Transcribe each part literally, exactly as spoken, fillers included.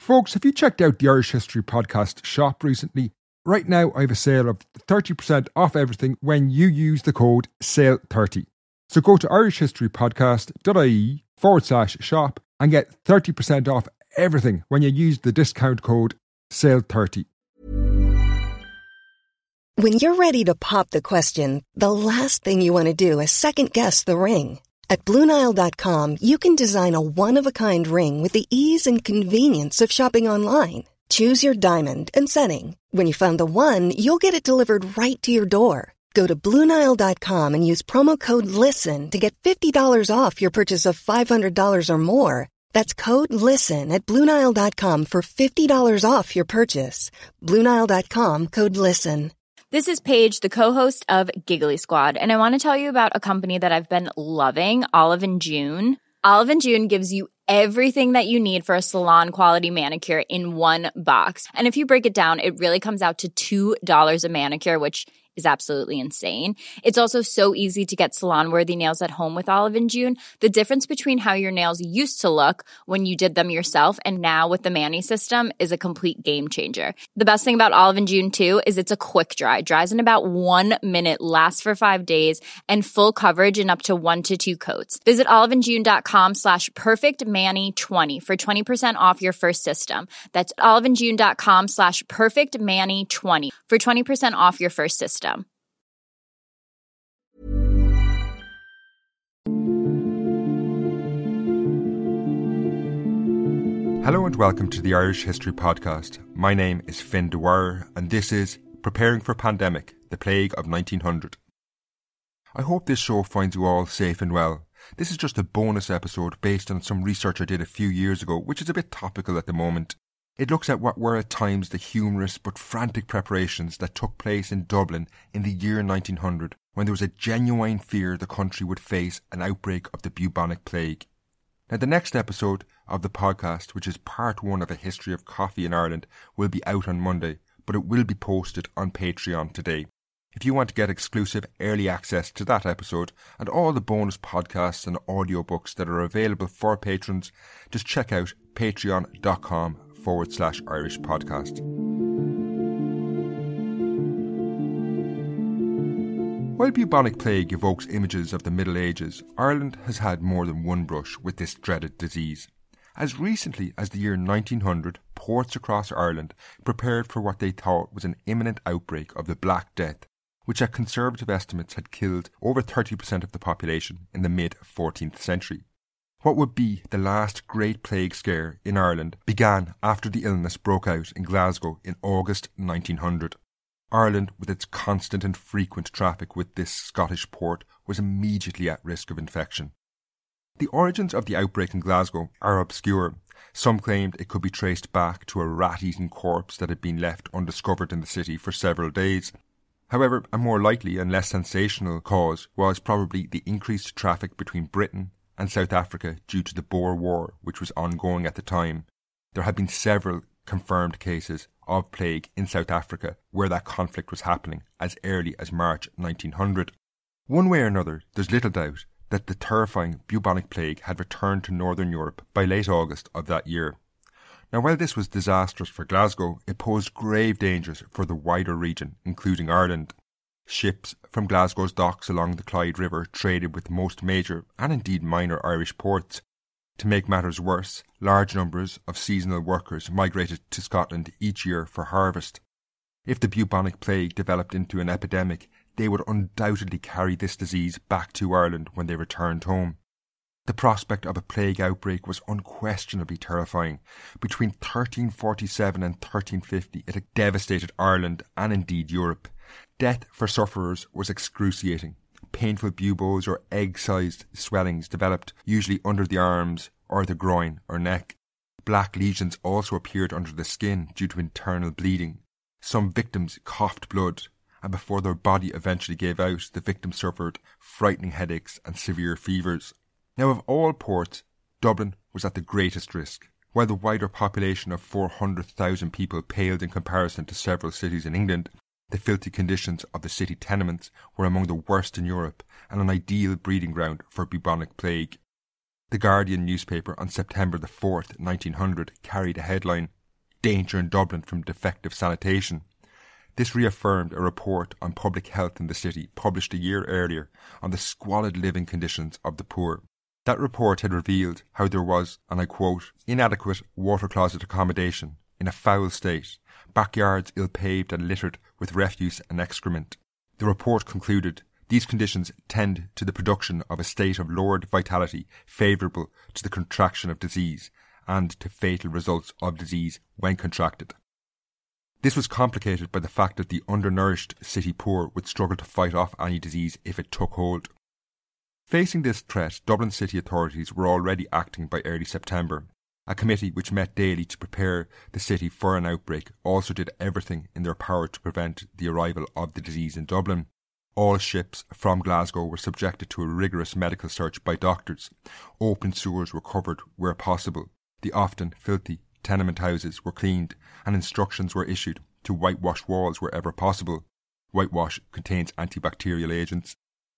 Folks, have you checked out the Irish History Podcast shop recently? Right now, I have a sale of thirty percent off everything when you use the code S A L E thirty. So go to irishhistorypodcast.ie forward slash shop and get thirty percent off everything when you use the discount code S A L E thirty. When you're ready to pop the question, the last thing you want to do is second-guess the ring. At Blue Nile dot com, you can design a one-of-a-kind ring with the ease and convenience of shopping online. Choose your diamond and setting. When you find the one, you'll get it delivered right to your door. Go to Blue Nile dot com and use promo code LISTEN to get fifty dollars off your purchase of five hundred dollars or more. That's code LISTEN at Blue Nile dot com for fifty dollars off your purchase. Blue Nile dot com, code LISTEN. This is Paige, the co-host of Giggly Squad, and I want to tell you about a company that I've been loving, Olive and June. Olive and June gives you everything that you need for a salon-quality manicure in one box. And if you break it down, it really comes out to two dollars a manicure, which is absolutely insane. It's also so easy to get salon-worthy nails at home with Olive and June. The difference between how your nails used to look when you did them yourself and now with the Mani system is a complete game changer. The best thing about Olive and June, too, is it's a quick dry. Dries in about one minute, lasts for five days, and full coverage in up to one to two coats. Visit oliveandjune.com slash perfectmani20 for twenty percent off your first system. That's oliveandjune.com slash perfectmani20 for twenty percent off your first system. Hello and welcome to the Irish History Podcast. My name is Finn Dwyer and this is Preparing for Pandemic, the Plague of nineteen hundred. I hope this show finds you all safe and well. This is just a bonus episode based on some research I did a few years ago, which is a bit topical at the moment. It looks at what were at times the humorous but frantic preparations that took place in Dublin in the year nineteen hundred, when there was a genuine fear the country would face an outbreak of the bubonic plague. Now, the next episode of the podcast, which is part one of a history of coffee in Ireland, will be out on Monday, but it will be posted on Patreon today. If you want to get exclusive early access to that episode and all the bonus podcasts and audiobooks that are available for patrons, just check out patreon.com forward slash Irish podcast. While bubonic plague evokes images of the Middle Ages, Ireland has had more than one brush with this dreaded disease. As recently as the year nineteen hundred, ports across Ireland prepared for what they thought was an imminent outbreak of the Black Death, which at conservative estimates had killed over thirty percent of the population in the mid-fourteenth century. What would be the last great plague scare in Ireland began after the illness broke out in Glasgow in August nineteen hundred. Ireland, with its constant and frequent traffic with this Scottish port, was immediately at risk of infection. The origins of the outbreak in Glasgow are obscure. Some claimed it could be traced back to a rat-eaten corpse that had been left undiscovered in the city for several days. However, a more likely and less sensational cause was probably the increased traffic between Britain and South Africa due to the Boer War, which was ongoing at the time. There had been several confirmed cases of plague in South Africa where that conflict was happening as early as March nineteen hundred. One way or another, there's little doubt that the terrifying bubonic plague had returned to Northern Europe by late August of that year. Now, while this was disastrous for Glasgow, it posed grave dangers for the wider region, including Ireland. Ships from Glasgow's docks along the Clyde River traded with most major and indeed minor Irish ports. To make matters worse, large numbers of seasonal workers migrated to Scotland each year for harvest. If the bubonic plague developed into an epidemic, they would undoubtedly carry this disease back to Ireland when they returned home. The prospect of a plague outbreak was unquestionably terrifying. Between thirteen forty-seven and thirteen fifty, it had devastated Ireland and indeed Europe. Death for sufferers was excruciating. Painful buboes or egg-sized swellings developed, usually under the arms or the groin or neck. Black lesions also appeared under the skin due to internal bleeding. Some victims coughed blood, and before their body eventually gave out, the victims suffered frightening headaches and severe fevers. Now, of all ports, Dublin was at the greatest risk. While the wider population of four hundred thousand people paled in comparison to several cities in England, the filthy conditions of the city tenements were among the worst in Europe and an ideal breeding ground for bubonic plague. The Guardian newspaper on September the fourth, nineteen hundred, carried a headline, danger in Dublin from defective sanitation. This reaffirmed a report on public health in the city published a year earlier on the squalid living conditions of the poor. That report had revealed how there was, and I quote, inadequate water closet accommodation in a foul state, backyards ill-paved and littered with refuse and excrement. The report concluded these conditions tend to the production of a state of lowered vitality favourable to the contraction of disease and to fatal results of disease when contracted. This was complicated by the fact that the undernourished city poor would struggle to fight off any disease if it took hold. Facing this threat, Dublin city authorities were already acting by early September. A committee which met daily to prepare the city for an outbreak also did everything in their power to prevent the arrival of the disease in Dublin. All ships from Glasgow were subjected to a rigorous medical search by doctors. Open sewers were covered where possible. The often filthy tenement houses were cleaned and instructions were issued to whitewash walls wherever possible. Whitewash contains antibacterial agents.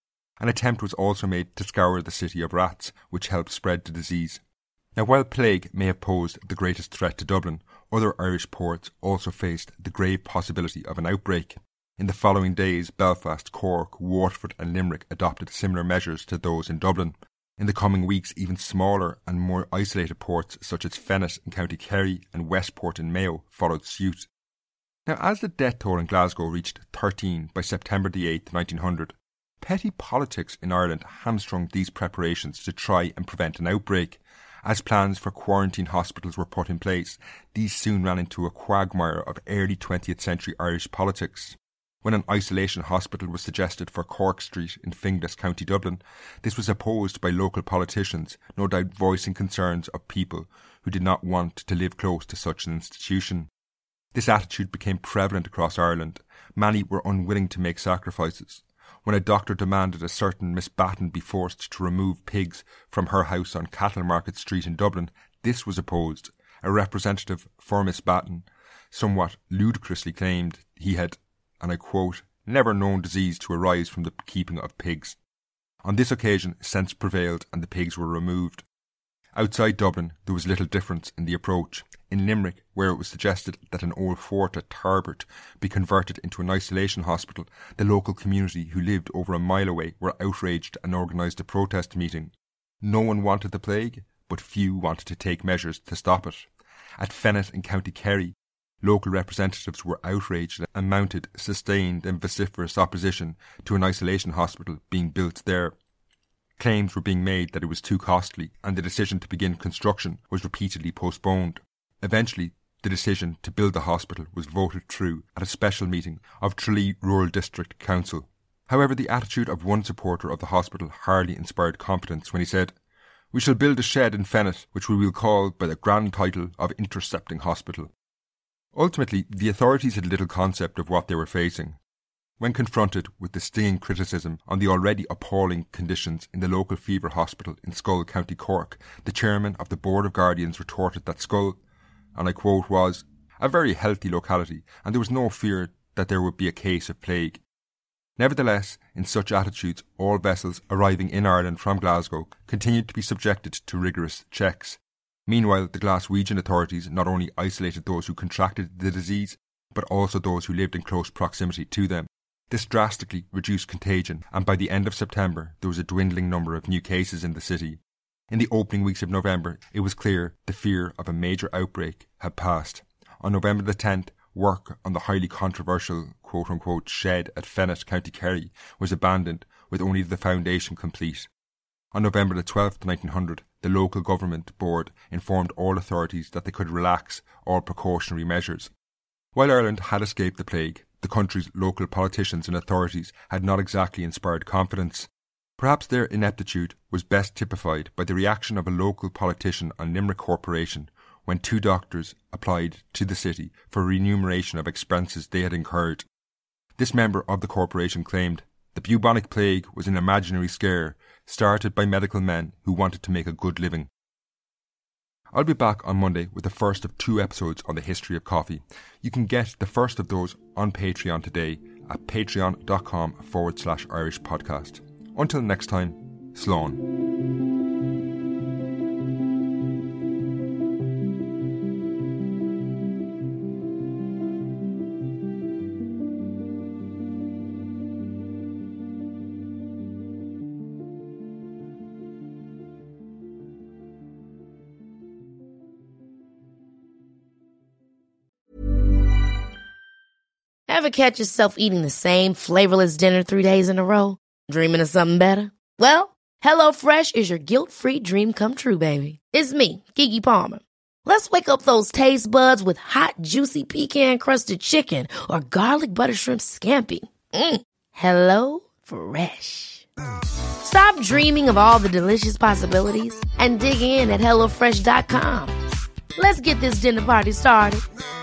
An attempt was also made to scour the city of rats, which helped spread the disease. Now, while plague may have posed the greatest threat to Dublin, other Irish ports also faced the grave possibility of an outbreak. In the following days, Belfast, Cork, Waterford and Limerick adopted similar measures to those in Dublin. In the coming weeks, even smaller and more isolated ports such as Fennet in County Kerry and Westport in Mayo followed suit. Now, as the death toll in Glasgow reached thirteen by September the eighth, nineteen hundred, petty politics in Ireland hamstrung these preparations to try and prevent an outbreak. As plans for quarantine hospitals were put in place, these soon ran into a quagmire of early twentieth century Irish politics. When an isolation hospital was suggested for Cork Street in Finglas, County Dublin, this was opposed by local politicians, no doubt voicing concerns of people who did not want to live close to such an institution. This attitude became prevalent across Ireland. Many were unwilling to make sacrifices. When a doctor demanded a certain Miss Batten be forced to remove pigs from her house on Cattle Market Street in Dublin, this was opposed. A representative for Miss Batten somewhat ludicrously claimed he had, and I quote, never known disease to arise from the keeping of pigs. On this occasion, sense prevailed and the pigs were removed. Outside Dublin, there was little difference in the approach. In Limerick, where it was suggested that an old fort at Tarbert be converted into an isolation hospital, the local community who lived over a mile away were outraged and organised a protest meeting. No one wanted the plague, but few wanted to take measures to stop it. At Fennet in County Kerry, local representatives were outraged and mounted sustained and vociferous opposition to an isolation hospital being built there. Claims were being made that it was too costly, and the decision to begin construction was repeatedly postponed. Eventually, the decision to build the hospital was voted through at a special meeting of Tralee Rural District Council. However, the attitude of one supporter of the hospital hardly inspired confidence when he said, "We shall build a shed in Fennet which we will call by the grand title of Intercepting Hospital." Ultimately, the authorities had little concept of what they were facing. When confronted with the stinging criticism on the already appalling conditions in the local fever hospital in Schull, County Cork, the chairman of the Board of Guardians retorted that Schull, and I quote, was a very healthy locality and there was no fear that there would be a case of plague. Nevertheless, in such attitudes, all vessels arriving in Ireland from Glasgow continued to be subjected to rigorous checks. Meanwhile, the Glaswegian authorities not only isolated those who contracted the disease, but also those who lived in close proximity to them. This drastically reduced contagion, and by the end of September there was a dwindling number of new cases in the city. In the opening weeks of November, it was clear the fear of a major outbreak had passed. On November the tenth, work on the highly controversial quote-unquote shed at Fennet, County Kerry, was abandoned, with only the foundation complete. On November the twelfth, nineteen hundred, the local government board informed all authorities that they could relax all precautionary measures. While Ireland had escaped the plague, the country's local politicians and authorities had not exactly inspired confidence. Perhaps their ineptitude was best typified by the reaction of a local politician on Limerick Corporation when two doctors applied to the city for remuneration of expenses they had incurred. This member of the corporation claimed the bubonic plague was an imaginary scare started by medical men who wanted to make a good living. I'll be back on Monday with the first of two episodes on the history of coffee. You can get the first of those on Patreon today at patreon.com forward slash Irish podcast. Until next time, Slán. Ever catch yourself eating the same flavorless dinner three days in a row? Dreaming of something better? Well, HelloFresh is your guilt-free dream come true, baby. It's me, Keke Palmer. Let's wake up those taste buds with hot, juicy pecan-crusted chicken or garlic butter shrimp scampi. Mm. Hello Fresh. Stop dreaming of all the delicious possibilities and dig in at hello fresh dot com. Let's get this dinner party started.